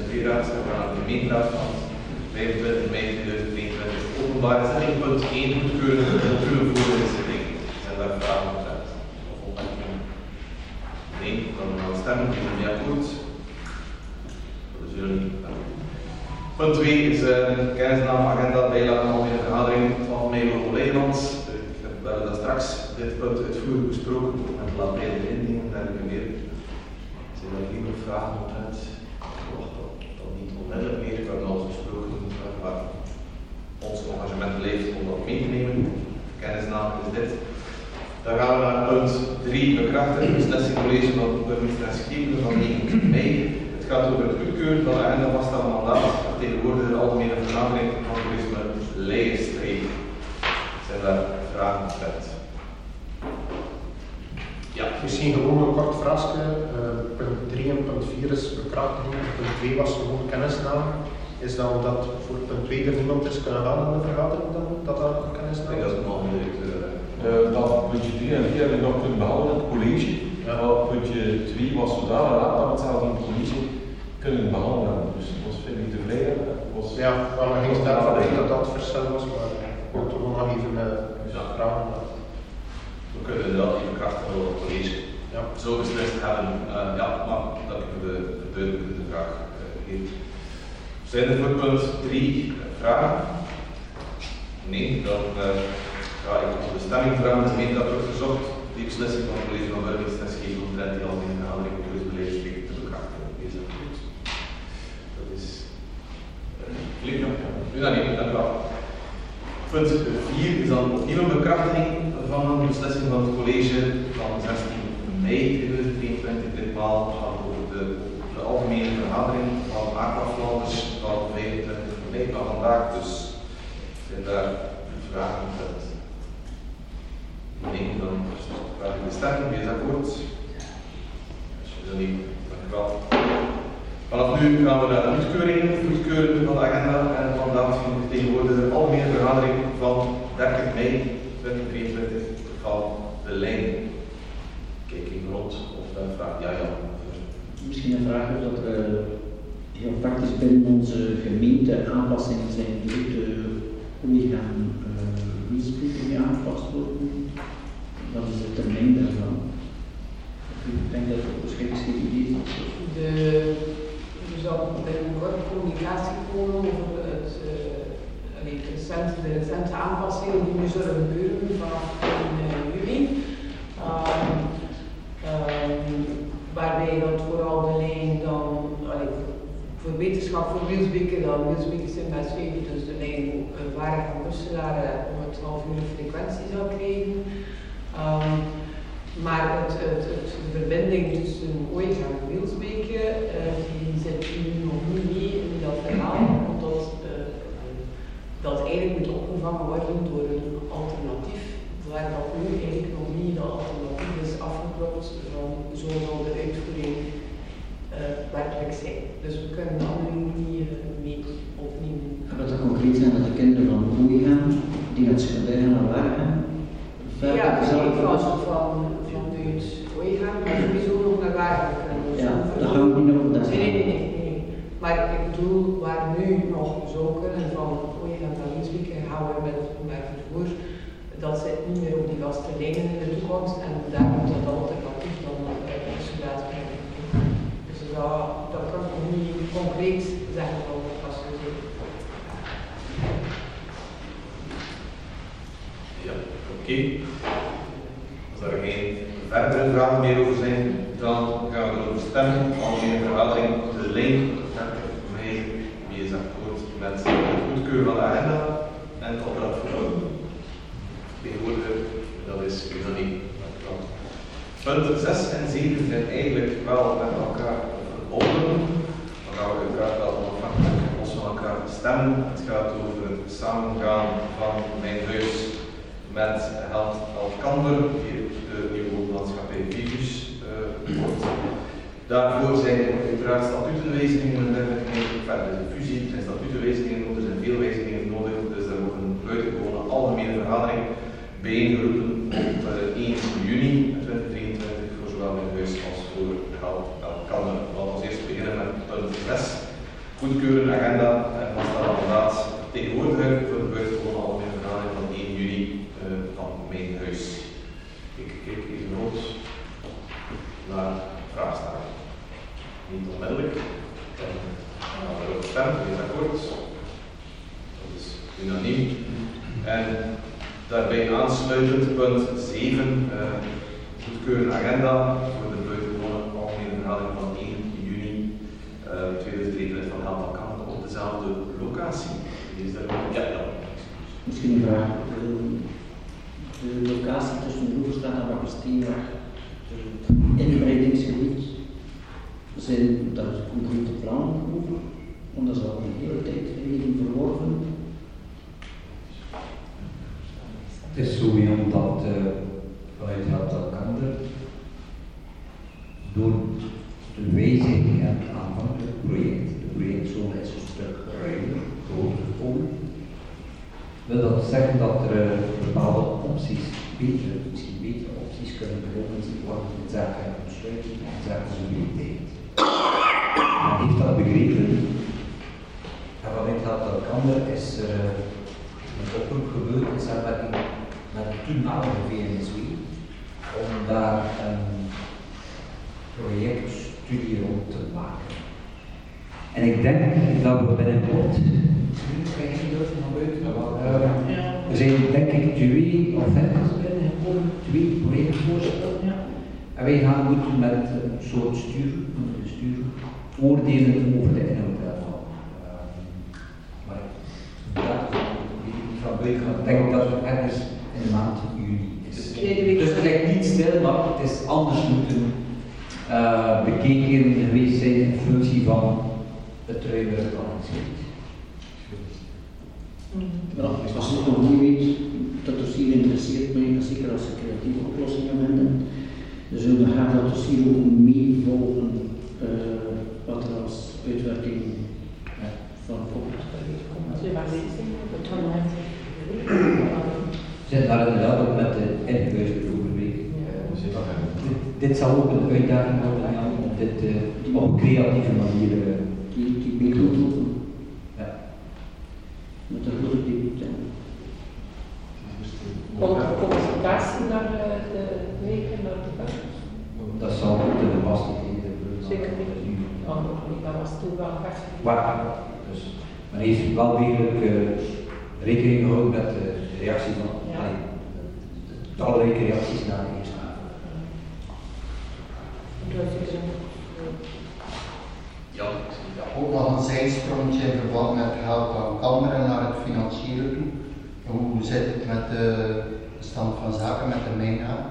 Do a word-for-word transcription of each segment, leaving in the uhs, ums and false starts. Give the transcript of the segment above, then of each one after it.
tweeraad, we gaan naar de gemeenteraad van vijfentwintig mei tweeduizend drieëntwintig. Openbare zitting, punt één, goedkeuren voor de zitting. Zijn daar vragen omtrent? Of opmerkingen? Nee, dan gaan we stemmen. Ik ben niet akkoord. Dat is jullie niet. Punt twee is uh, kennisname, agenda, bijlage, algemene vergadering van Meijer Olijlands. We hebben dat straks dit punt uitvoerig besproken met laat bij de indingen en dergelijke meer. Zijn er hier nog vragen omtrent? Ik verwacht dat, dat niet onmiddellijk meer. We hebben alles besproken, maar ons engagement blijft om dat mee te nemen. Kennisname is dit. Dan gaan we naar punt drie, bekrachtiging, beslissing college van burgemeester en schepen van negentien mei. Het gaat over het goedkeuren van de agenda vaststellen mandaat, vertegenwoordiger de algemene vergadering van toerisme Leijenstreek. Zijn daar vragen omtrent? Ja. Misschien gewoon een kort vraagje. Uh, punt drie en punt vier is bekrachtiging. Punt twee was gewoon kennisname. Is dan dat voor punt twee er niemand is kunnen gaan in de vergadering dan? Dat dat kennisname is? Dat is nog moeilijk. Uh, dat puntje drie en vier hebben we nog kunnen behouden in het college. Ja. Maar puntje twee was zodanig laat dat we het zelfs in het college kunnen behandelen. Dus dat was vind ik tevreden. Was... Ja, maar we gingen daarvan uit dat dat het verschil was, maar ik wil toch nog even uh, ja. vragen. We kunnen inderdaad die bekrachtigen door het college ja. zo beslist hebben. Uh, ja, maar dat ik de verduidelijkende vraag uh, geef. Zijn er voor punt drie vragen? Nee, dan uh, ga ik op de stemming vragen. De gemeente dat wordt verzocht die beslissing van het college van burgemeester en schepen omtrent die algemene vergadering van toerisme te bekrachtigen. Is dat goed? Dat is flink nog. Nu dan niet, dank u wel. Punt vier is dan opnieuw een bekrachtiging van een beslissing van het college van zestien mei tweeduizend drieëntwintig. Ditmaal gaat over de, de algemene vergadering van Aquaflanders van vijfentwintig mei van vandaag. Dus zijn daar vragen omtrent? Nee, dan vraag ik de stemming. Wie is akkoord? Als je dat niet, dank u wel. Vanaf nu gaan we naar de goedkeuring, goedkeuren van de agenda en vandaag vertegenwoordigen de algemene vergadering van dertig mei tweeduizend drieëntwintig van de lijn. Kijk even rond of daar vraag. Ja, ja. Misschien een vraag is dat er heel praktisch binnen onze gemeente aanpassingen zijn die de collega's wielspreken die aangepast worden. Wat is de termijn daarvan? Ik denk dat het waarschijnlijk geen idee is. De, er zal binnenkort communicatie komen over het, uh, het recente, de recente aanpassingen die nu zullen gebeuren vanaf in juli. Um, um, waarbij dat vooral de lijn dan, allee, voor wetenschap voor Wielsbeke, dan Wielsbeke zijn met zweven, dus de lijn uh, waar van Busselaar uh, om het half uur frequentie zal krijgen. Um, maar het, het, het, de verbinding tussen Ooiga en Wielsbeke, uh, die zit nu nog niet mee in dat verhaal, omdat uh, dat eigenlijk moet opgevangen worden door een alternatief, waar dat nu eigenlijk nog niet dat alternatief is afgeklopt van zo zal de uitvoering uh, werkelijk zijn. Dus we kunnen de andere niet uh, mee opnemen. Gaat dat concreet zijn dat de kinderen van Ooiga, die naar het secundair gaan naar waar gaan? Ja, ik was van vanuit Ooiga, maar sowieso nog naar waar. Ja, dat gaan we niet nog op dat. Nee, nee, nee, nee. Maar ik bedoel, waar nu nog zou kunnen van Ooiga naar Wielsbeke gaan we met het openbaar vervoer. Dat zit niet meer op die vaste lijnen in de toekomst en daar moet dat alternatief dan uitgesluit brengen. Dus dat, dat kan ik nog niet concreet zeggen van als we zien. Ja, oké. Okay. Als er geen verdere vragen meer over zijn, dan gaan we erover stemmen. Algemene vergadering, de lijn dertig mei. Wie is akkoord met het goedkeuren van de agenda en het opdracht voor tegenwoordiger, dat is Unanie. Punten zes en zeven zijn eigenlijk wel met elkaar verbonden. Dan gaan we uiteraard wel onafhankelijk los van elkaar stemmen. Het gaat over het samengaan van mijn huis met Held Elkander, die de nieuwe woonmaatschappij Vivus uh, wordt. Daarvoor zijn uiteraard statutenwijzigingen en dergelijke. Verder de fusie en statutenwijzigingen nodig, er zijn veel wijzigingen nodig, dus er wordt een buitengewone algemene vergadering bijeengeroepen op uh, één juni tweeduizend drieëntwintig voor zowel mijn huis als voor Held Elkander. Laten we eerst beginnen met punt zes. goedkeuren, agenda en vaststellen mandaat tegenwoordiger voor de buitengewone algemene vergadering van één juli uh, van mijn huis. Ik kijk even rond naar vraagstellingen. Niet onmiddellijk. Dan gaan we erop stemmen, wie is akkoord? Dat is unaniem. En daarbij aansluitend punt zeven, uh, goedkeuren agenda voor de buitengewone algemene vergadering van één juni uh, tweeduizend drieëntwintig van Helm van Kampen op dezelfde locatie. Is dat ook? Ja, ja. Misschien een vraag. De, de locatie tussen de Roeverstraat en Wakkersteenweg, het inbreidingsgebied, zijn daar concrete plannen over? Want dat is al een hele tijd geleden verworven. Het is zo dat uh, vanuit het elkander door de wijziging en het aanvankelijk project, de projectzone is een stuk ruimer, groter gekomen. Wil dat zeggen dat er uh, bepaalde opties, betere, misschien betere opties kunnen beginnen worden in zaken ontsluiting en in zaken mobiliteit. Men heeft dat begrepen en vanuit het elkander is er uh, een oproep gebeurd in samenwerking met de toenmalige V N S W om daar een projectstudie rond te maken. En ik denk dat we binnenkort, er zijn denk ik twee offertes binnengekomen, twee projectvoorstellen. Ja. En wij gaan moeten met een soort stuur, stuur oordelen over de inhoud daarvan. Maar dat van buiten gaan, denk ik dat het ergens in de maand juni is. Dus het lijkt niet stil, maar het is anders moeten uh, bekeken geweest zijn in functie van het ruimere planningsgebied. Ja, als je het nog niet weet, dat dossier interesseert mij, zeker als ze creatieve oplossingen vinden. Dus we gaan dat dossier ook meevolgen uh, wat er als uitwerking uh, van komt. We zitten daar inderdaad ook met de ingewijzigde overweging. Dit zal ook een uitdaging worden ja, om dit uh, op een creatieve manier uh, die, die beter te doen. Ja. Met een grote debuut. Consultatie naar de weken, naar de bank? Dat zal ook de bepasselijkheden. Zeker niet. Oh, dat was toen wel vast. Maar, dus, men heeft wel degelijk uh, rekening gehouden met de reactie van ja. allee, de talrijke reacties naar de eerste avond. Ja, ja, ook nog een zijsprongetje in verband met het geld van Kameren naar het financieren toe. Hoe zit het met de stand van zaken met de mijnhaak?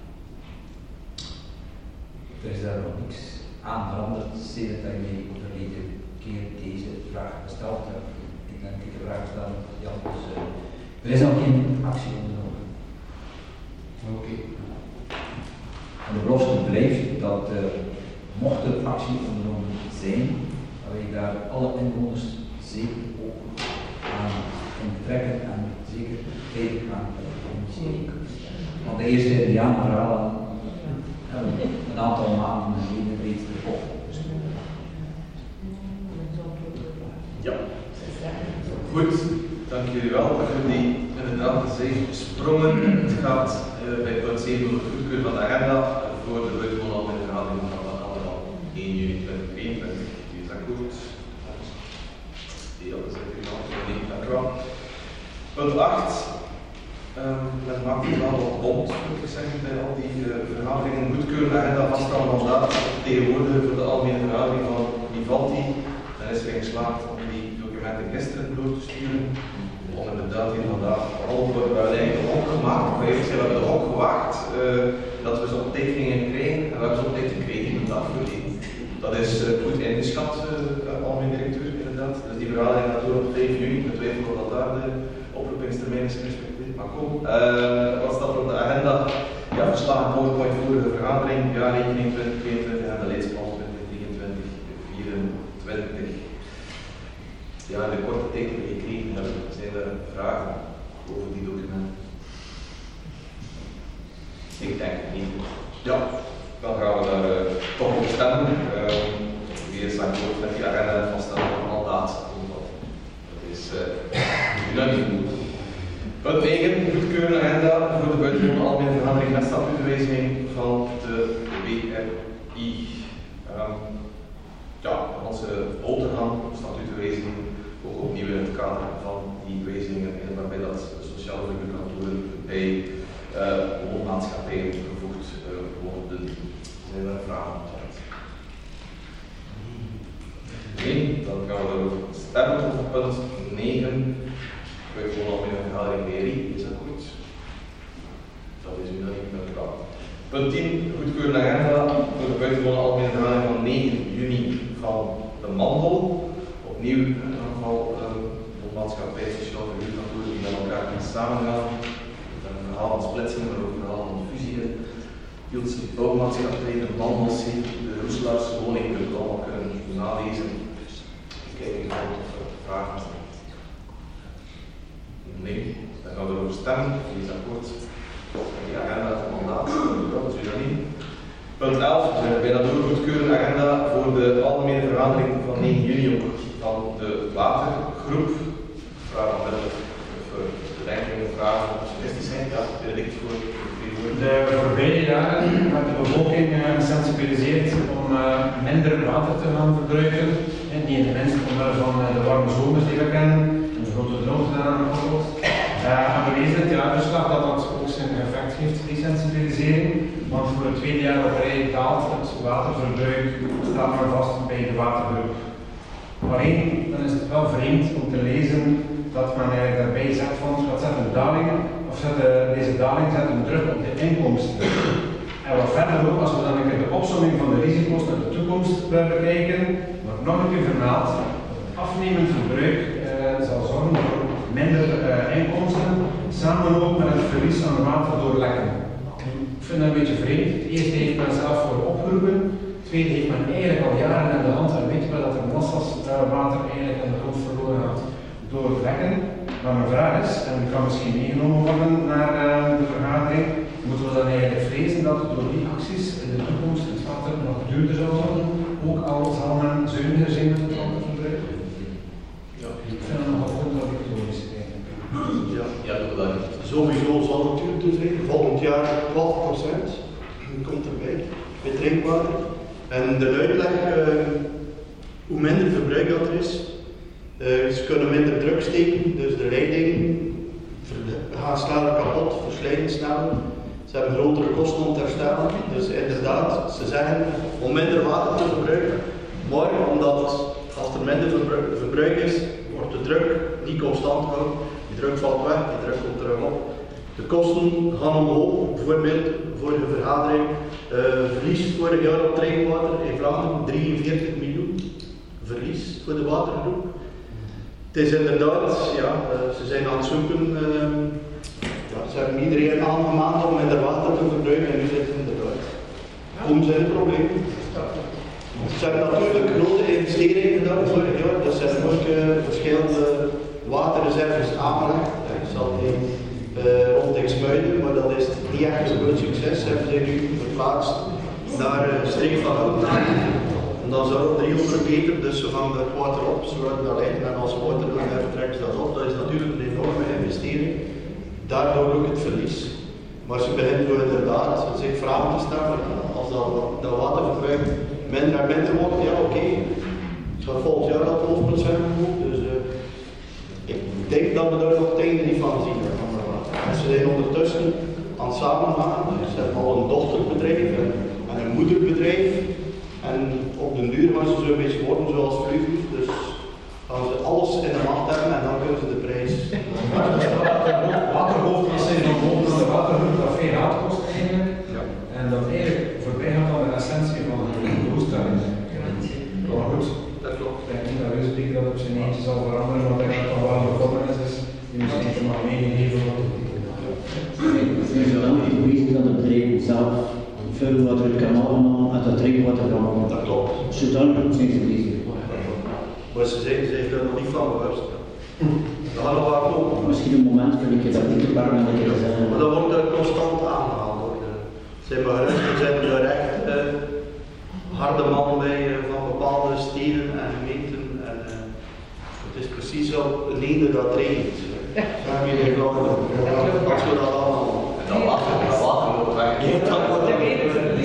Er is daar nog niks aan veranderd sinds dat je de verleden keer deze vraag gesteld hebt. Ik denk dat ik de vraag gesteld heb, Jan, dus uh, er is nog geen actie ondernomen. Oké. Okay. En de belofte blijft dat uh, mocht er actie ondernomen zijn, dat wij daar alle inwoners zeker ook aan in betrekken en zeker tegen gaan communiceren. Want de eerste Indianenverhalen hebben een aantal maanden geleden reeds erop. Ja. Goed, dank jullie wel voor die inderdaad zijn sprongen. Het gaat uh, bij punt zeven over het goedkeuren van de agenda voor de buitengewone algemene vergadering van allemaal één juni tweeduizend eenentwintig. Die is akkoord. Ja, dat is even dank u wel. Punt acht. Um, men maakt het wel wat bond, moet ik zeggen, bij al die uh, vergaderingen. Goedkeuren de agenda vaststellen mandaat tegenwoordig voor de algemene vergadering van Vivaldi. Dan is er geslaagd om die documenten gisteren door te sturen. Om inderdaad hier vandaag, behalve we hebben eigenlijk de hok gemaakt. Maar eerst we hebben de hok gewaagd uh, dat we ze op tijd gingen krijgen. En we hebben ze op tijd gekregen, een dag geleden. Dat is uh, goed ingeschat, uh, algemeen directeur, inderdaad. Dus die vergadering gaat door op vijf juni. Ik betwijfel of dat daar de oproepingstermijn is gerespecteerd. Maar kom, uh, wat staat er op de agenda? Ja, verslagen PowerPoint vorige vergadering, jaarrekening twintig tweeëntwintig en de leidsplan twintig drieëntwintig vierentwintig. Ja, in de korte tijd die we gekregen hebben, zijn er vragen over die documenten? Ik denk het niet. Ja, dan gaan we daar uh, toch op stemmen. Uh, wie is akkoord met die agenda vaststellen van met statuutwijziging van de W R I. Um, ja, onze ouderhand statuutwijziging ook opnieuw in het kader van die wijzigingen en waarbij dat sociale verhuurkantoren bij uh, woonmaatschappijen gevoegd uh, worden. Zijn er vragen? Nee, dan gaan we stemmen over punt negen. Wij gewoon al met een vergadering Meri, is dat goed? Dat is u dan niet met elkaar. Punt tien, goedkeuren agenda voor de buitengewone algemene vergadering van negen juni van de Mandel. Opnieuw een aantal uh, maatschappij, sociaal verhuurkantoren die met elkaar gaan samengaan. Een verhaal van splitsing, maar ook een verhaal van fusieën. Hielse bouwmaatschappij, de Mandelsie, de Roeselaarse woning, je kunt het allemaal kunnen nalezen. Kijken of er vragen zijn. Nee, dan gaan we erover stemmen. Wie is akkoord? Die agenda van het mandaat, dat is u dat niet. Punt elf, we zijn bijna door goedkeuren agenda voor de algemene vergadering van negen juni ook van de watergroep. Vragen onmiddellijk of er bedenkingen, vragen of suggesties zijn. Ja, direct voor de voorbije jaren werd de bevolking uh, gesensibiliseerd om uh, minder water te gaan verbruiken. En niet in de minst omwille van uh, de warme zomers die we kennen en de grote droogte daaraan gekoppeld. Uh, en we lezen in het jaarverslag dat dat ook zijn effect heeft, die sensibilisering. Want voor het tweede jaar op rij daalt het waterverbruik, staat maar vast bij de watergroep. Alleen dan is het wel vreemd om te lezen dat men eigenlijk daarbij zegt van wat zet een daling, of zet de, deze daling zet een druk op de inkomsten. En wat verder ook, als we dan een keer de opsomming van de risico's naar de toekomst bekijken, wordt nog een keer vermeld dat het afnemend verbruik uh, zal zorgen voor minder uh, inkomsten, samen ook met het verlies aan water door lekken. Ik vind dat een beetje vreemd. Het eerste heeft men zelf voor opgeroepen, het tweede heeft men eigenlijk al jaren in de hand en weet wel dat er massas uh, water eigenlijk in de grond verloren gaat door lekken. Maar mijn vraag is, en die kan misschien meegenomen worden naar uh, de vergadering, moeten we dan eigenlijk vrezen dat door die acties in de toekomst het water nog duurder zal worden, ook al zal men zuiniger zijn met het waterverbruik? Ja, ik vind het nogal contradictorisch eigenlijk. Ja, ja, dat sowieso zal het duurder zijn, volgend jaar twaalf procent komt erbij, bij drinkwater. En de uitleg, uh, hoe minder verbruik dat er is, Uh, ze kunnen minder druk steken, dus de leidingen gaan sneller kapot, verslijten sneller. Ze hebben grotere kosten om te herstellen. Dus inderdaad, ze zeggen om minder water te verbruiken. Maar omdat als er minder verbruik, verbruik is, wordt de druk niet constant gehouden. Die druk valt weg, die druk komt terug op. De kosten gaan omhoog, bijvoorbeeld vorige vergadering. Uh, verlies vorig jaar op drinkwater in Vlaanderen drieënveertig miljoen. Verlies voor de watergroep. Het is inderdaad, ja, ze zijn aan het zoeken, uh, ja, ze hebben iedereen aangemaand om minder water te verbruiken en nu zitten ze inderdaad. Hoe zijn de problemen? Ze hebben natuurlijk grote investeringen gedaan vorig jaar, dus ze hebben ook uh, verschillende waterreserves aangelegd. Ik zat in uh, rond Exmuiden, maar dat is niet echt een groot succes. Ze hebben zich nu verplaatst naar uh, streek van Houten. En dan zou het driehonderd meter, dus ze vangen het water op, zodat dat ligt. En als water dan vertrekt dat op, dat is natuurlijk een enorme investering. Daardoor ook het verlies. Maar ze beginnen zo inderdaad zich vragen te stellen. Als dat, dat waterverbruik minder en minder wordt, ja oké. Okay. Het gaat volgend jaar dat twaalf procent omhoog. Dus uh, ik denk dat we daar nog het einde niet van zien. En ze zijn ondertussen aan het samengaan. Ze hebben al een dochterbedrijf en, en een moederbedrijf. En op den duur gaan ze zo een beetje worden zoals Fluvius, dus gaan ze alles in de macht hebben en dan kunnen ze de prijs. Waterhoofd is zijn van boven de waterhoofd dat veel geld kost eigenlijk. Ja. En dat eigenlijk voorbij gaat aan de essentie van de doelstelling. Maar goed, dat klopt. Ik denk niet dat we spreken dat op zijn eentje zal veranderen, want ik denk dat het wel begonnen is, dus die misschien even maar meegegeven worden. Het is wel niet geweest dat het bedrijf zelf veel wat er kan allemaal uit het drinkwater van. Dat klopt. Zodanig zijn ze bezig. Maar ze zijn zich er nog niet van bewust. Dat gaat nog wel komen. Misschien een moment kun ik je dat niet een paar keer zeggen. Maar dat wordt er constant aangehaald. Ze zijn maar gerust, er zijn er echt uh, harde mannen bij uh, van bepaalde steden en gemeenten. En, uh, het is precies zo leden dat regent. Zo heb je in Vlaanderen. Als we dat allemaal. Dat water, dat water loopt weg. Dat wordt er weer.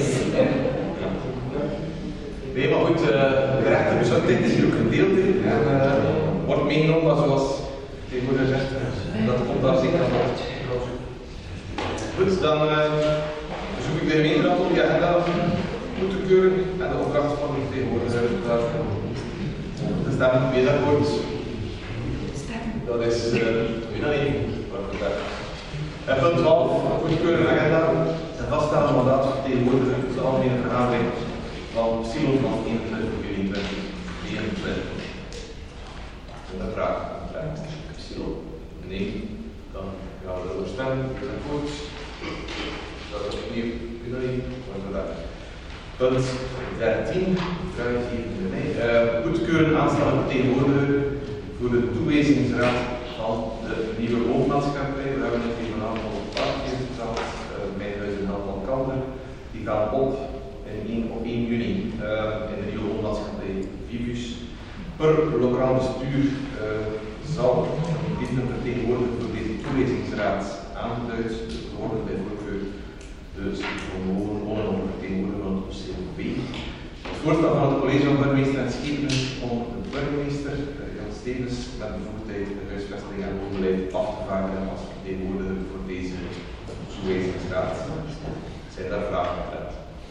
Nee, maar goed, uh, de rechterbeschutting is hier ook gedeeld in. En uh, wordt meegenomen, maar zoals tegenwoordig zegt, dat komt daar zeker aan bod. Goed, dan uh, verzoek ik de gemeenteraad om die agenda goed te keuren en de opdracht van de vertegenwoordiger klaar te stellen. De stemming mee akkoord. Dat is unaniem. Uh, en punt twaalf, goedkeuren agenda en vaststellen mandaat vertegenwoordiger voor de algemene vergadering van Silo van eenentwintig juli tweeduizend eenentwintig. Een vraag. Silo? Nee. Dan gaan we door stemmen. Is dat goed? Dat is opnieuw unaniem. Punt dertien, vraag hier bij mij. Uh, goedkeuren aanstaande vertegenwoordiger voor de toewijzingsraad van de nieuwe woonmaatschappij. We hebben het hier vanavond al een paar keer verteld. Uh, mijn huis in van Kalder. Die gaat op, in, op één juni uh, in de nieuwe woonmaatschappij Vivus. Per lokaal bestuur uh, zal dit een vertegenwoordiger voor deze toewijzingsraad aangeduid worden bij voorkeur. Dus gewoon wonen op vertegenwoordiger van het O C O B. Het voorstel van het college van burgemeester en schepenen om de burgemeester, Jan Stevens, met bevoegdheid de huisvesting en woonbeleid af te vaardigen als vertegenwoordiger voor deze toewijzingsraad. Zijn daar vragen omtrent?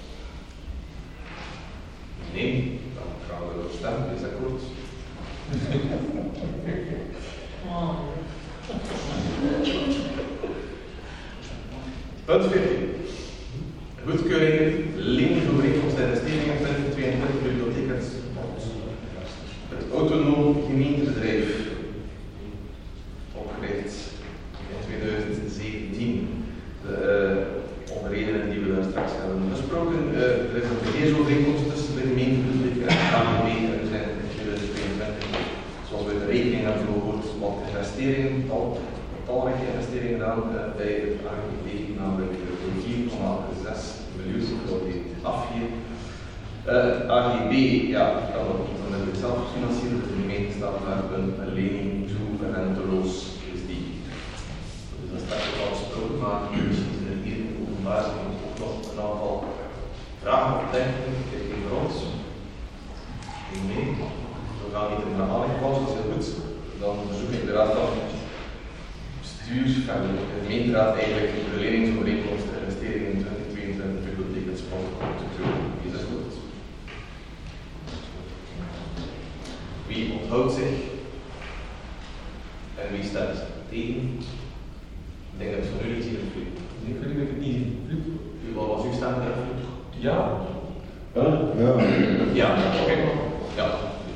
Nee, dan gaan we erop stemmen. Is dat akkoord? Punt veertien. Goedkeuring, lening voor overeenkomst en investeringen twintig tweeëntwintig bibliotheek en sport. Het autonoom gemeentebedrijf, opgericht in tweeduizend zeventien. De uh, om redenen die we daar straks hebben besproken. Uh, er is een beheersovereenkomst tussen de gemeentebibliotheek en de A G B en we zijn in tweeduizend tweeëntwintig, zoals we de rekening hebben gehoord, wat investeringen, tal, talrijke investeringen gedaan uh, bij het A G B, namelijk vier komma zes miljoen, dat die afvier. Uh, het A G B, ja, kan dat niet dan met zelf financieren, dus de gemeente staat daar een, een lening toe, renteloos is die. Dus dat is straks ook al gesproken, maar misschien zijn er hier in openbaar zijn ook nog een aantal vragen op denken. Kijk even rond. Nee, we gaan niet in de herhaling vallen, dat is heel goed. Dan verzoek ik de raad van bestuur van de gemeenteraad eigenlijk de leningsovereenkomst en investeringen in twintig tweeëntwintig bibliotheek en sport te keuren. Is dat goed? Wie onthoudt zich? En wie stemt tegen? Ik denk dat het van u niet hier vliegt. Ik vind dat ik het niet zie. Wat was uw stem daar? Ja. Ja? Ja. Ja, oké. Okay. Ja.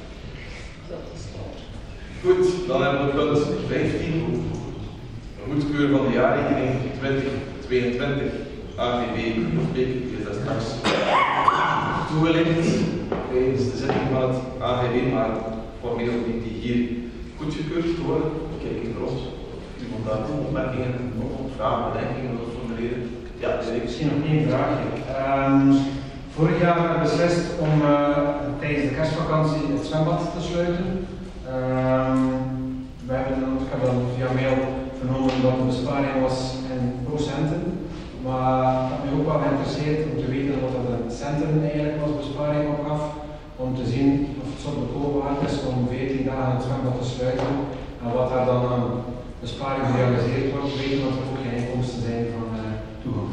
Goed, dan hebben we punt vijftien. Goedkeur van de jaarrekening twintig tweeëntwintig A G B Bibliotheek is dat straks toegelicht tijdens de zitting van het A G B, maar formeel dient die hier goedgekeurd te worden. Kijk even rond. Iemand daar opmerkingen, vragen, bedenkingen wil formuleren? Ja, misschien nog één vraagje. Um, vorig jaar hebben we beslist om uh, tijdens de kerstvakantie het zwembad te sluiten. Um, we hebben dan, ik heb dan via mail vernomen dat de besparing was in procenten, maar het had mij ook wel geïnteresseerd om te weten wat dat in centen eigenlijk was, besparing opgaf, om te zien of het zo goedkoop waard is om veertien dagen het zwembad te sluiten en wat daar dan aan besparing gerealiseerd wordt, weten dat er ook geen inkomsten zijn van uh, toegang.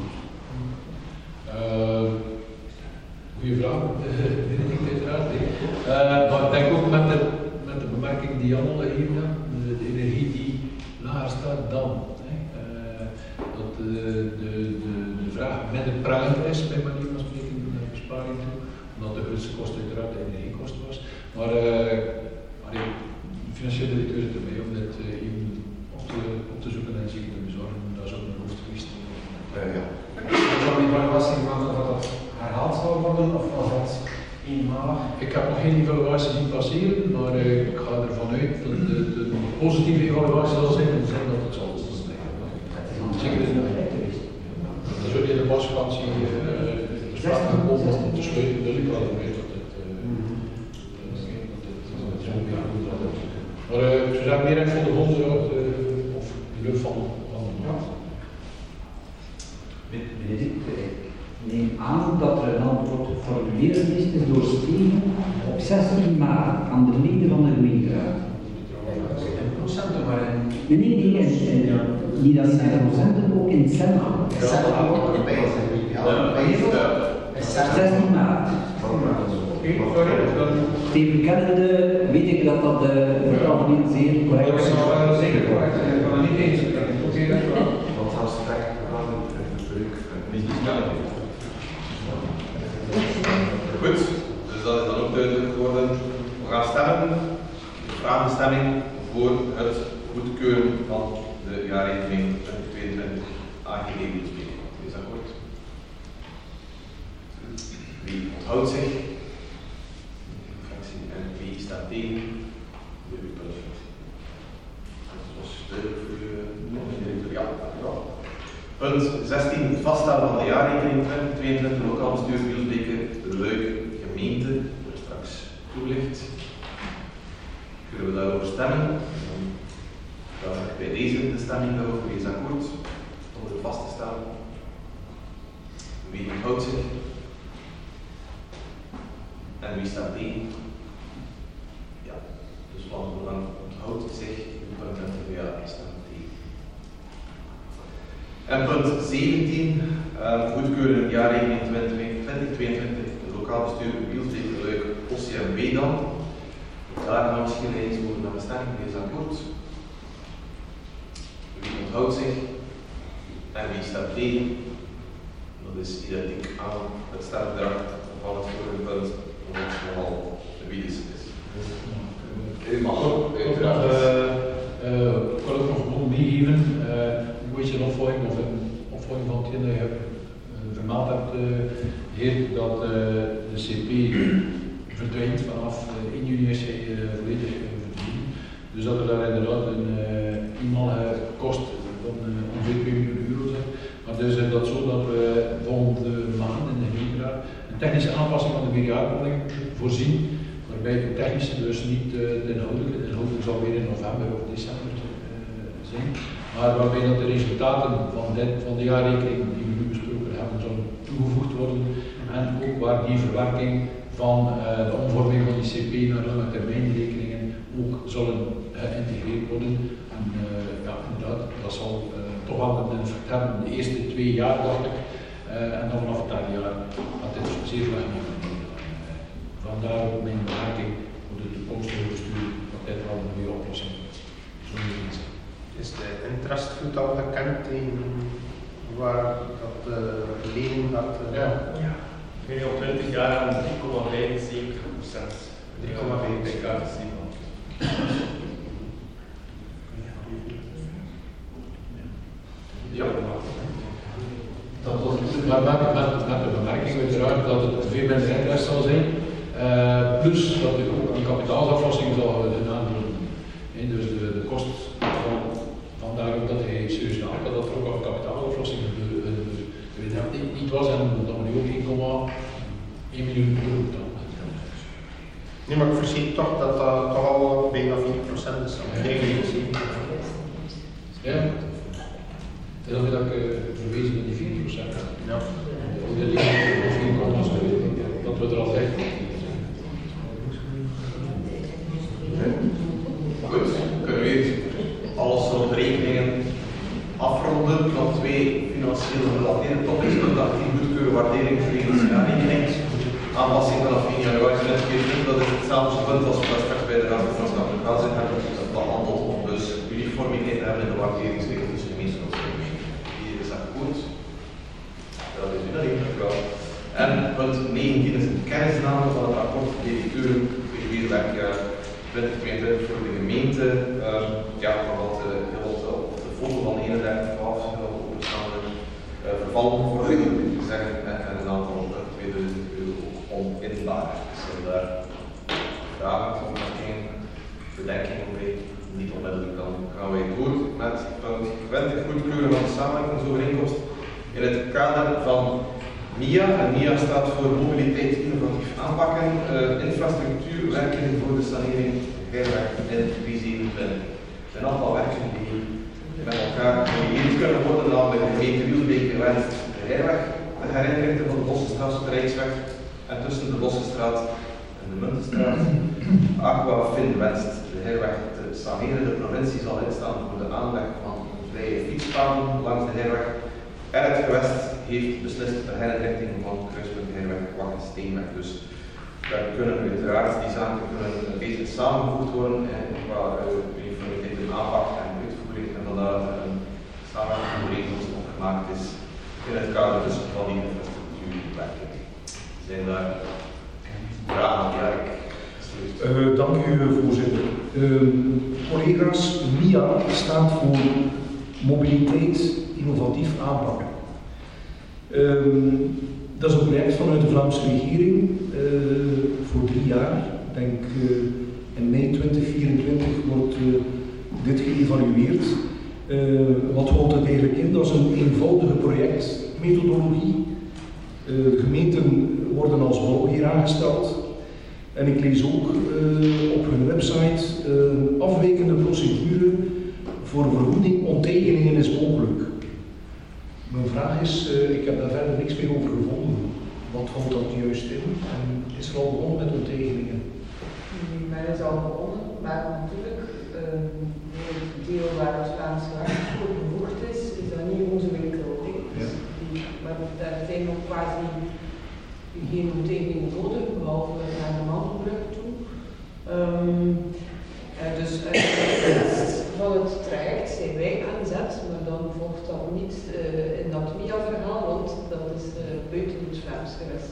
Uh, goeie vraag, weet ik uiteraard. Uh, maar ik denk ook met de, met de bemerking die Jan al hier had, de, de energie die lager staat dan. Hè. Uh, dat de, de, de, de vraag minder prangend is, bij manier van spreken, naar besparing toe, omdat de grootste kost uiteraard de energiekost was. Maar uh, de financiële directeur zit erbij om dit uh, even op te, op te zoeken en zeker te bezorgen. Dat is ook een hoofd geweest. Uh, ja. Zou die evaluatie gemaakt of dat herhaald zou worden of was dat eenmalig? Ik heb nog geen evaluatie zien passeren, maar uh, ik ga ervan uit dat de, de, de positieve evaluatie zal zijn in de zin dat het zal blijven. Zeker is het geweest. Dan zul je de wasvakantie bespraken gekomen om te sluiten, dus ik ga ervan uit dat het zo meer goed zal worden. Maar uh, ik zou zeggen, meer echt voor de hondenraad uh, of de lucht van, van de maat. aan dat er een antwoord geformuleerd is, is doorstegen op zestien maart aan de leden van de gemeenteraad. Nee, nee, nee, en, en, niet alleen in de procenten, ook in centen. zestien maart. Tegen kennende weet ik dat dat uh, algemeen zeer correct is. Zeker correct, ik kan het niet eens spreken. Want als het echt aan het verbruik niet snel. Goed, dus dat is dan ook duidelijk geworden. We gaan stemmen. Ik vraag de stemming voor het goedkeuren van de jaarrekening twintig tweeëntwintig aangegeven bespreking. Is dat akkoord? Wie onthoudt zich? Fractie en wie staat tegen? De perfect. Dat was duidelijk voor u. Ja, dankjewel. Punt zestien. Vaststellen van de jaarrekening twintig tweeëntwintig lokaal bestuur Wielsbeke, Luik, gemeente. Dat straks toelicht. Kunnen we daarover stemmen? Dan ga ik bij deze de stemming daarover. Wie is akkoord om het vast te stellen? Wie onthoudt zich? En wie staat tegen? Ja, dus van belang onthoudt zich. Punt ja, staat tegen. En punt zeventien. Uh, goedkeuren jaarrekening twintig tweeëntwintig. Lokaal bestuur Wielsbeke, Luik, Ossie en Wedam. Daar gaan we misschien eens over naar de stemming. Wie is akkoord? Wie onthoudt zich? En wie staat tegen? Dat is identiek aan het stemgedrag van het vorige punt, omdat het nogal wie is. Ik mag ook, uiteraard. Ik wil ook nog gewoon meegeven, uh, een beetje een opvolging, of een opvolging van hetgeen dat je uh, vermeld hebt, uh, Heer, dat uh, de C P verdwijnt vanaf uh, één juni is hij uh, volledig uh, verdwenen. Dus dat er daar inderdaad een uh, eenmalige kost van uh, ongeveer twee miljoen euro zijn. Maar dus uh, dat zo dat we volgende maand in de gemeenteraad een technische aanpassing van de meerjarenbegroting voorzien, waarbij de technische dus niet uh, de inhoudelijke, de inhoudelijke zal weer in november of december uh, zijn, maar waarbij dat de resultaten van, dit, van de jaarrekening die we nu besproken hebben zullen toegevoegd worden en ook waar die verwerking van uh, de omvorming van die C P naar lange termijn rekeningen ook zullen geïntegreerd worden. En uh, ja, inderdaad, dat zal uh, toch wel een effect hebben in de eerste twee jaar, dacht ik. Uh, en dan vanaf het derde jaar gaat dit zeer slecht meer uh, Vandaar ook mijn bemerking voor de toekomstige bestuur dat dit wel een goede oplossing is. Is de interestgoed al gekend in waar dat de uh, lening gaat? Uh, ja. ja. Ik weet niet, op twintig jaar aan drie komma vijfenzeventig procent. drie komma vijfenzeventig. Ja. Dat was maar met, met, met de bemerking uiteraard dat het veel minder interest zal zijn, uh, plus dat er ook een kapitaalsaflossing zal gedaan worden. En dus de, de kost van, vandaar ook dat hij serieus naakt dat er ook een kapitaalaflossing niet, niet was en dat we nu ook één komma één miljoen euro betalen. Nee, maar ik voorzie toch dat dat toch al bijna vier procent is. Ja. En dan wil ik uh, verwezen naar die vier procent. Ja. De lening vier komma dat we er al zijn. Goed, kunnen we weer alles op rekeningen afronden. Nog twee financieel gerelateerde topics. Punt achttien, goedkeuren waardering voor de jaarrekening. Aanpassing vanaf één januari twintig tweeëntwintig, dat is hetzelfde punt als we dat straks bij de Raad van Maatschappelijk Welzijn hebben behandeld om dus uniformiteit te hebben in de waarderingsregels tussen gemeenschappen. Hier is akkoord. Dat is unaniem, dankjewel. En punt negentien is een kennisname van het rapport debiteuren voor het vierde werkjaar twintig tweeëntwintig voor de gemeente. Uh, ja, van wat uh, heel wat op de foto van eenendertig twaalf openstaande uh, vervalvorderingen moet ik zeggen en een aantal uh, tweeduizend euro oninbaar. Dus uh, daar vragen, opmerkingen, bedenkingen bij. Niet onmiddellijk, dan gaan wij door met punt twintig, goedkeuren van de samenwerkingsovereenkomst in het kader van M I A. En M I A staat voor mobiliteit innovatief aanpakken, uh, infrastructuur, werken voor de sanering Heirweg in drie zevenentwintig. Een aantal werken die met elkaar gelieerd kunnen worden, namelijk de gemeente Wielsbeke wenst de Heirweg de herinrichting van de Bossenstraat op de Rijksweg en tussen de Bossenstraat en de Muntenstraat. Aquafin wenst de heerweg te saneren. De provincie zal instaan voor de aanleg van een vrije fietsbaan langs de heerweg. En het gewest heeft beslist de herinrichting van het kruispunt heerweg Wakken-Steenweg. Dus daar kunnen uiteraard die zaken kunnen beter samengevoegd worden en qua uniformiteit in aanpak en uitvoering en vandaar een samenwerking opgemaakt is in het kader dus van die infrastructuurwerken. Zijn daar vragen? Ja, ik uh, dank u, voorzitter. Uh, collega's, M I A staat voor mobiliteit innovatief aanpakken. Uh, dat is een project vanuit de Vlaamse regering uh, voor drie jaar. Ik denk uh, in mei tweeduizend vierentwintig wordt uh, dit geëvalueerd. Uh, wat houdt het eigenlijk in? Dat is een eenvoudige projectmethodologie. Uh, de gemeenten worden als bouwheer aangesteld. En ik lees ook uh, op hun website een uh, afwijkende procedure voor vergoeding onteigeningen is mogelijk. Mijn vraag is, uh, ik heb daar verder niks meer over gevonden. Wat houdt dat juist in? En is er al begonnen met onteigeningen? Men is al begonnen, maar natuurlijk, uh, het deel waar het Vlaamse recht voor bevoegd is, is dat niet onze winkel. Ja. Die, maar daar zijn nog quasi geen onteigeningen nodig, behalve naar de mantelbrug toe. Um, uh, dus uit de rest van het traject zijn wij aan zet, maar dan volgt dat niet uh, in dat M I A-verhaal, want dat is uh, buiten het Vlaams gewest.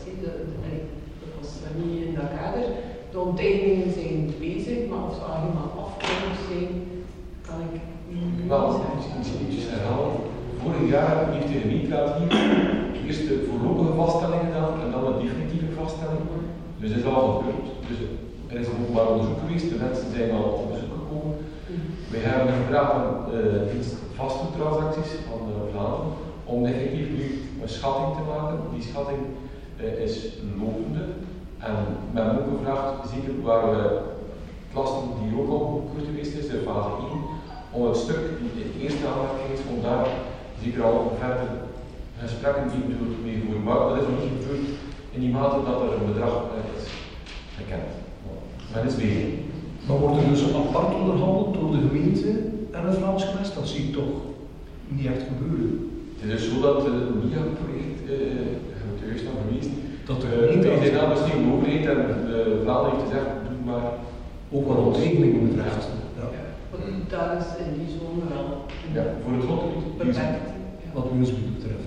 Dat was uh, niet in dat kader. De onteigeningen zijn bezig, maar of ze al helemaal afkomend zijn, kan ik niet Wel, zeggen. misschien iets herhalen. Vorig jaar heeft de gemeenteraad hier eerst de voorlopige vaststelling gedaan en dan de definitieve vaststelling. Dus dat is al gebeurd. Dus er is een openbaar onderzoek geweest, de mensen zijn al op bezoek gekomen. Wij hebben gevraagd aan uh, dienst vastgoedtransacties van uh, Vlaanderen om effectief nu een schatting te maken. Die schatting uh, is lopende. En we hebben ook gevraagd, zeker waar we klassen die ook al goedgekeurd geweest is, de fase één, om het stuk die de eerste aanmerking is, om daar zeker al verder gesprekken die we mee voeren. Maar dat is nog niet gebeurd in die mate dat er een bedrag is gekend. Men is bezig. Maar wordt er dus apart onderhandeld door de gemeente en het Vlaams gewest? Dat zie ik toch niet echt gebeuren. Het is zo dat het M I A-project, uh, je moet er juist naar geweest, dat de gemeente uh, zijn namens die overheid en de Vlaanderen heeft gezegd, doe maar ook wat ontwikkelingen betreft. Ja. Ja. Dat is in die zone wel ja, voor het grondgebied beperkt. Wat Wielsbeek betreft.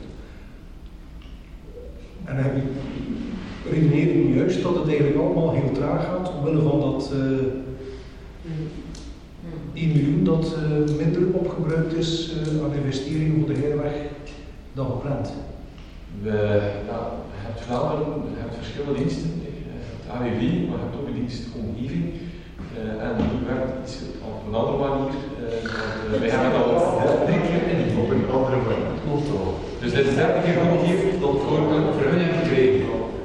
En heb je redenering juist dat het eigenlijk allemaal heel traag gaat, omwille van dat uh, één miljoen dat uh, minder opgebruikt is uh, aan investeringen voor de heerweg dan gepland? We, ja, je hebt Vlaanderen, je hebt verschillende diensten, je hebt A W V, maar je hebt ook de dienst omgeving. Uh, en die werkt iets op een andere manier. Uh, wij hebben dat op drie keer in op een andere manier. Dus dit is dertig keer omgegeven tot voor een vergunning gekregen.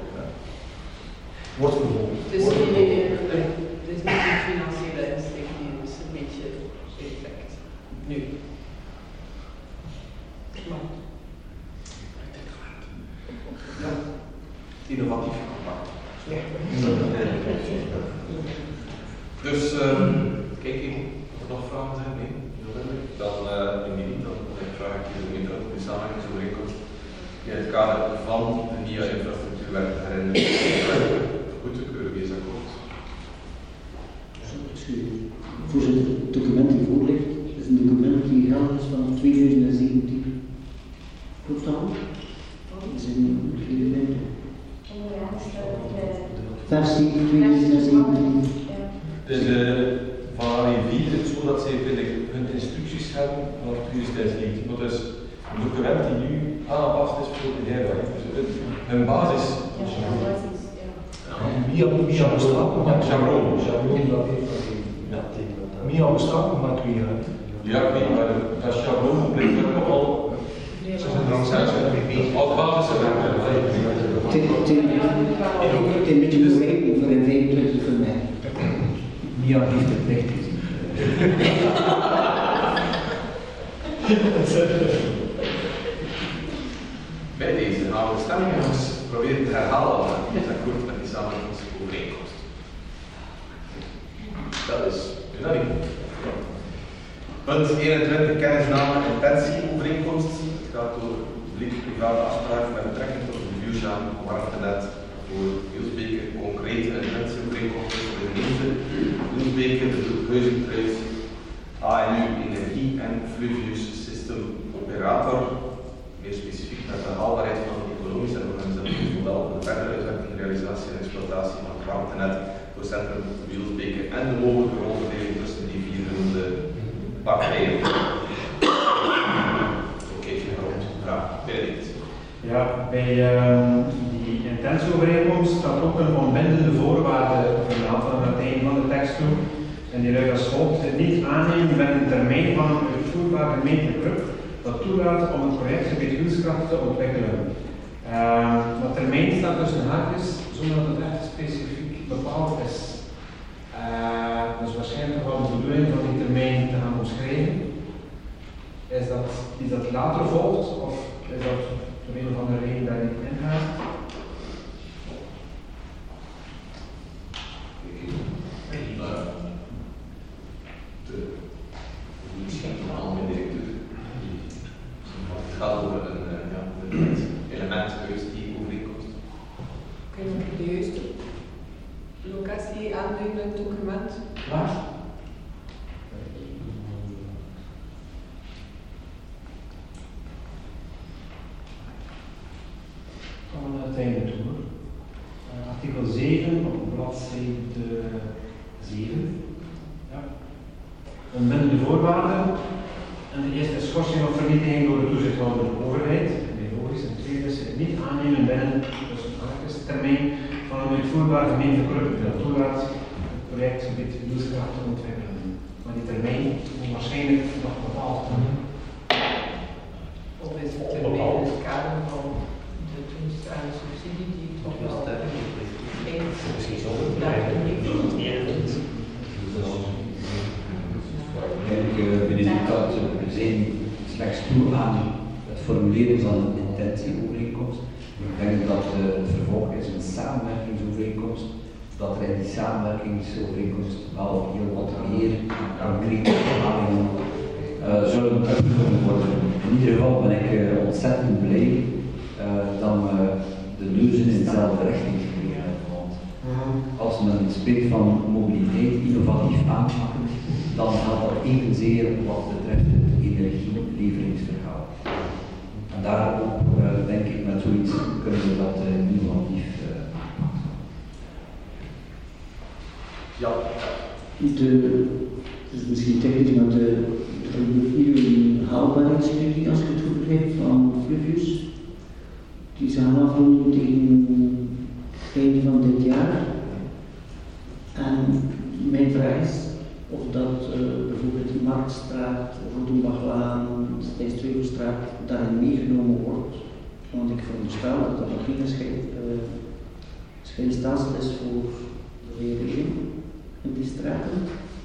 Wordt vervolgd. Het is niet een financiële insteek, die is een beetje effect. Nu. Maar. Ja, innovatief aanpak. Ja. Dus, uh, kijk even, of er nog vragen zijn? Nee? Dan, uh, indien niet, dan vraag ik je de gemeente om die samenwerkingsovereenkomst in het kader van de V I A-infrastructuurwerk herinneren goed te keuren. Wie is akkoord? Voorzitter, het document die voorligt is een document die geldig is vanaf tweeduizend zeventien. Klopt dat? Dat is een reglement. Versie tweeduizend zeventien. Het is uh, van A W V zo dat zij hun instructies hebben vanaf tweeduizend negentien. Dat is een document die nu aangepast is voor de heerweg. Dus hun basis. M I A bestaat nog maar Chabron. M I A bestaat nog maar twee jaar. Ja, ik weet, maar dat Chabron blijft ook al. Als basis Het is een beetje beweegd voor een vijfentwintig voor mij. M I A heeft het echt gezien. Bij deze gaan we stemming proberen te herhalen. Je is akkoord met die samenwerkingsovereenkomst. Dat is unaniem. Punt eenentwintig, kennisname en intentieovereenkomst. Het gaat over publiek-private afspraken met betrekking tot een duurzaam warmtenet voor Wielsbeke. Concreet een intentieovereenkomst voor de gemeente Wielsbeke, de Huizentruis, A N U Energie en Fluvius System Operator. Meer specifiek met de haalbaarheid van het economisch en organisatief model voor de verdere uitwerking, realisatie en exploitatie van het warmtenet voor Centrum Wielsbeke en de mogelijke rolverdeling tussen die vier genoemde partijen. Oké, rond. Vraag. Benedict. Ja, bij uh, die intentieovereenkomst staat ook een onbindende voorwaarde vermeld aan het einde van de tekst toe. En die luidt als volgt: het niet aannemen met een termijn van een uitvoerbaar gemeentelijk dat toelaat om het projectgebied Wielskracht te ontwikkelen. Uh, dat termijn staat tussen haakjes zonder dat het echt specifiek bepaald is. Uh, dus waarschijnlijk wel de bedoeling van die termijn te gaan omschrijven. Is dat iets dat later volgt of is dat door een of andere reden daar niet in gaat? Misschien van een andere directeur. Het gaat over een uh, ja, een element uit die overeenkomst. Kunnen we de juiste locatie aanduiden in het document? Waar? Gaan we naar het einde toe. Uh, artikel zeven op bladzijde zeven. Ja. Een bindende voorwaarden. En de eerste is schorsing of vernietiging door de toezichthoudende overheid. Logisch. En de tweede is het niet aannemen binnen tussen haakjes termijn van een uitvoerbaar gemeentelijk dat toelaat het projectgebied Wielskracht te ontwikkelen. Maar die termijn moet waarschijnlijk nog bepaald worden. Of is het termijn in het kader van de toenstaande subsidie die toch wel misschien zo we zijn slechts toe aan het formuleren van een intentieovereenkomst. Ik denk dat uh, het vervolg is een samenwerkingsovereenkomst, dat er in die samenwerkingsovereenkomst wel heel wat meer concrete bepalingen uh, zullen uitgevoerd worden. In ieder geval ben ik uh, ontzettend blij uh, dat we de neuzen in dezelfde richting gekregen hebben. Want als men spreekt van mobiliteit innovatief aanpakken, dan gaat dat evenzeer wat betreft het energieleveringsverhaal. En daarop uh, denk ik met zoiets kunnen we dat uh, innovatief aanpakken. Uh, ja. De, dus misschien technisch, maar de, de nieuwe haalbaarheidsstudie, als ik het goed begrijp, van Fluvius, die is gaan afronden tegen het einde van dit jaar. En mijn vraag is of dat uh, bijvoorbeeld de Marktstraat, Roedenbachlaan, Stijnstrevelstraat daarin meegenomen wordt. Want ik veronderstel dat dat nog geen schijnstelsel is voor de W R E in die straten.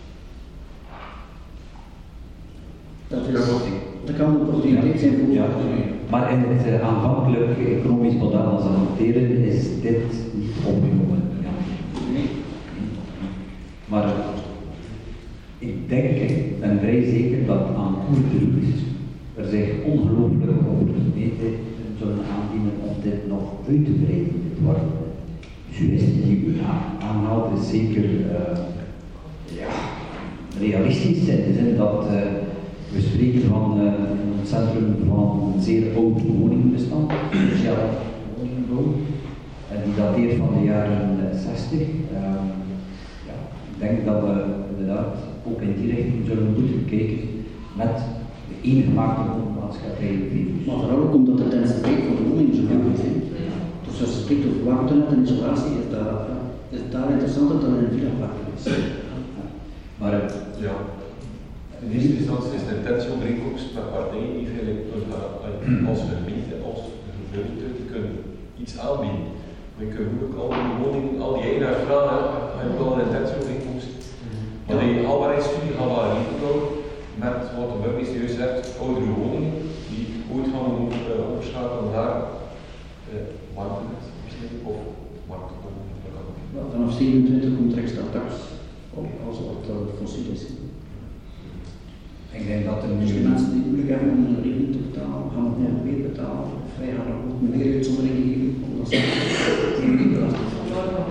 Dat, is, dat kan een opportuniteit zijn voor. Ja, maar in het uh, aanvankelijk economisch model als we hanteren is dit niet opgenomen. Ja. Nee. Maar uh, ik denk, ik ben vrij zeker dat aan koersroutes er zich ongelooflijke opportuniteiten zullen aandienen om dit nog uit te breiden. Dit wordt de suggestie die u aanhaalt is zeker uh, ja, realistisch in de zin dat uh, we spreken van uh, een centrum van een zeer oud woningbestand, sociaal woningbouw, en die dateert van de jaren zestig. Uh, ja, ik denk dat we inderdaad ook in die richting zullen moeten kijken met de eengemaakte woningmaatschappij. Maar vooral ook omdat de densiteit van de woningen zo hoog is. Dus als je spreekt over warmtenet en isolatie, is dat, is daar interessanter dan in een villa-park is. Maar uh, ja, in eerste instantie is de intentieovereenkomst met partijen die als gemeente, als gemeente kunnen iets aanbieden. Maar je kunt ook al die woningen, al die eigenaars vragen, heb je wel een intentieovereenkomst. Maar die haalbaarheidsstudie gaan we rekening houden met wat de burgemeester juist zegt, oudere woningen die ooit gaan moeten uh, overschakelen naar uh, warmtenet misschien, of warmtepomp. Nou, vanaf zevenentwintig komt er extra tax op als wat uh, fossiel is. Ik denk dat er nu... Dus de mensen die moeilijk hebben om een rekening te betalen, gaan het nog meer betalen. Of wij gaan er ook meer uitzonderingen geven, omdat ze geen belasting van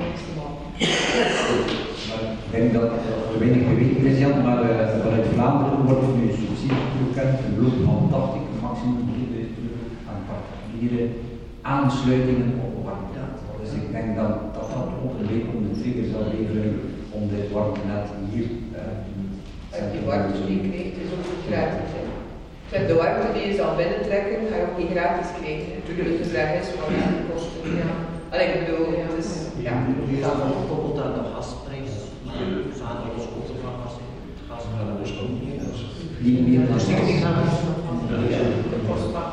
Ik denk dat er weinig geweten is, Jan, maar uh, vanuit Vlaanderen wordt nu subsidie toegekend, een beloop van tachtig, maximum drieduizend euro aan particuliere aansluitingen op warmtenet. Dus ik denk dat dat, dat ook een beetje om de trigger zal leveren om dit warmtenet hier uh, En die warmte die je krijgt is ook niet gratis. Hè. De warmte die je zal binnentrekken, ga je ook niet gratis krijgen. Natuurlijk het bedrag is wat het kosten. Ja. Allee, ik bedoel, het is... Ja. Je gaat dan gekoppeld aan de gasprijs. Zadel los komt er van gas. Gas naar de bos ook niet. Niet meer dan dus die gaan. De kostprijs.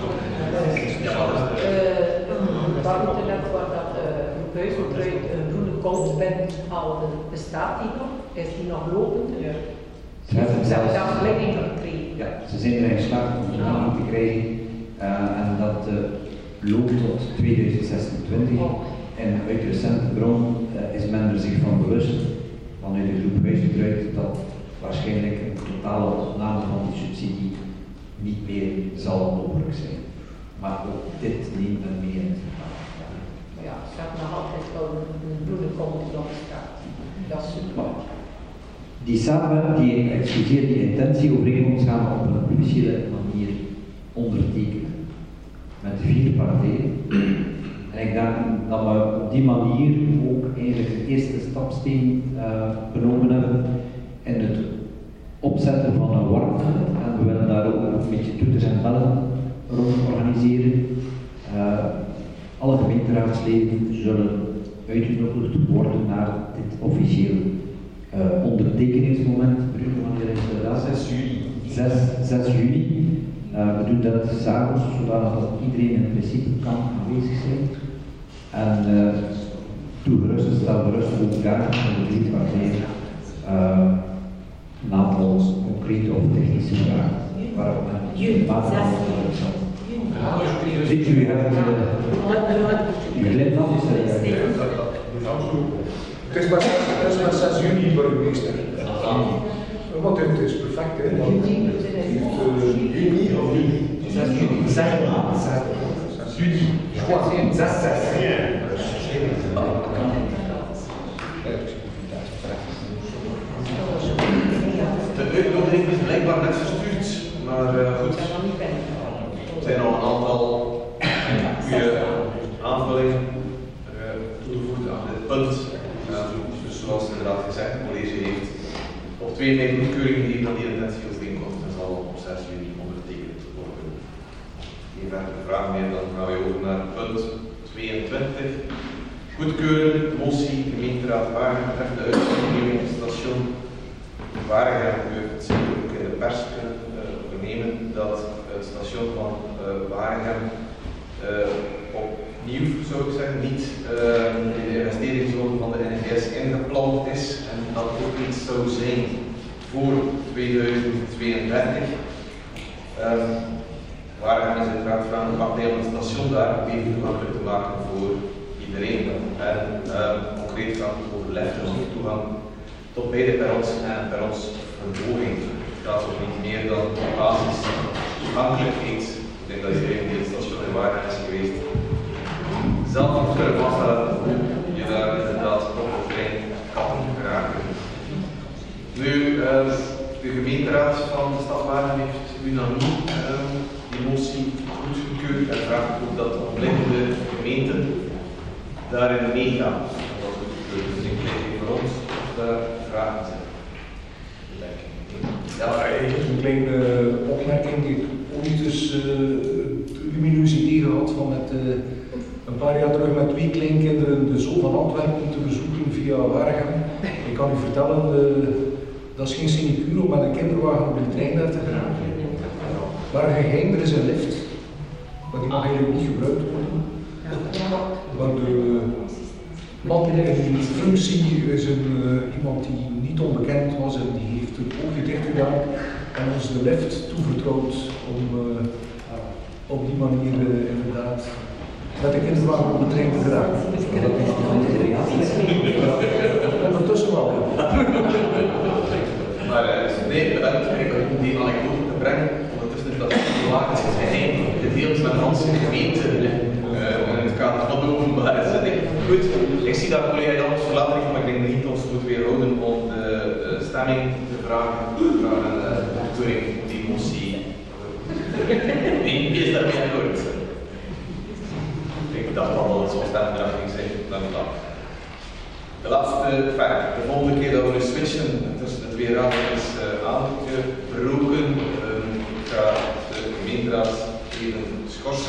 Het warmtenet waar dat Buizeltruid groene kont bent al bestaat die nog? Is die nog lopend? Ja. Ze hebben zelfs, dat verlenging gekregen. Ja, ze zijn erin geslaagd om verlenging te krijgen uh, en dat uh, loopt tot tweeduizend zesentwintig. Oh. En uit recente bron uh, is men er zich van bewust, vanuit de groep Buizeltruid, dat waarschijnlijk een totale opname van die subsidie niet meer zal mogelijk zijn. Maar ook dit neemt men mee in het verhaal. Ja, ze hebben nog altijd wel een groene kont die nog bestaat. Dat is super. Die samen, die, excuseer, die intentieovereenkomst gaan we op een officiële manier ondertekenen. Met vier partijen. En ik denk dat we op die manier ook eigenlijk de eerste stapsteen uh, genomen hebben in het opzetten van een warmtenet. En we willen daar ook een beetje toeters en bellen rond organiseren. Uh, alle gemeenteraadsleden zullen uitgenodigd worden naar dit officieel uh, ondertekeningsmoment. Wanneer is dat? zes juni. zes juni. Uh, we doen dat s'avonds, zodat dat iedereen in principe kan aanwezig zijn. En uh, toe gerust, stel gerust ook daar van de drie partijen uh, een aantal concrete of technische vragen. Waarop men maatregelen zal. Ziet u, u hebt u glimlach is er. Het is maar zes juni, burgemeester. Want het is perfect, hè? Juni of juni? zes juni. zes juni. zes zes. De uitnodiging is blijkbaar net verstuurd, maar uh, goed. Er zijn al een aantal goede aanvullingen uh, toegevoegd aan dit punt. Uh, dus zoals inderdaad gezegd, het college heeft op twee mei goedkeuring gegeven aan die intentieovereenkomst en zal op zes juni ondertekend worden. Geen verdere vraag meer, dan gaan we over naar punt tweeëntwintig. Goedkeuren, motie, gemeenteraad Waregem betreft de uitvoering station Waregem. U heeft het zeker ook in de pers kunnen uh, vernemen dat het station van uh, Waregem uh, opnieuw, zou ik zeggen, niet uh, in de investeringszone van de N G S ingepland is en dat ook niet zou zijn voor tweeduizend tweeëndertig. Um, Waregem is uiteraard van een partij om het station daar even toegankelijk te maken voor iedereen. En uh, concreet gaat het over lift toegang tot beide perrons en perronsverhoging. Het gaat ook niet meer dan basis toegankelijkheid. Ik denk dat iedereen die het station in Waregem is geweest zelf moet kunnen vaststellen hoe je daar inderdaad op de trein kan geraken. Nu, uh, de gemeenteraad van de stad Waregem heeft unaniem uh, die motie goedgekeurd en vraagt ook dat de omliggende gemeenten daarin meegaan. Dat is goedgekeurd. Dus ik denk voor ons of daar vragen zijn. Ja, een kleine uh, opmerking. Ik heb ooit dus uh, het lumineus idee gehad van met, uh, een paar jaar terug met twee kleinkinderen de Zoon van Antwerpen te bezoeken via Waregem. Ik kan u vertellen, uh, dat is geen sinecure om met een kinderwagen op de trein daar te geraken. Maar een geheim, er is een lift, maar die mag eigenlijk niet gebruikt worden. Maar de man in functie is een, uh, iemand die niet onbekend was en die heeft het oogje dicht gedaan en ons de lift toevertrouwd om uh, op die manier uh, inderdaad met de kinderwagen op de trein te geraken. Ondertussen wel. Maar uh, nee, bedankt om die anekdote te brengen. Ondertussen is dat de wagens geheim gedeeld met de Hanse gemeente uh, in het kader van de openbare zitting. Goed, ik zie dat collega Jans verlaten heeft, maar ik denk niet ons moet weerhouden om de uh, stemming te vragen. vragen uh, sorry, die motie. Wie is daarmee akkoord? Ik dacht al dat het zo'n stemgedrag ging zijn. Dank u wel. De laatste, enfin, de volgende keer dat we nu switchen tussen de twee raden is uh, aangebroken.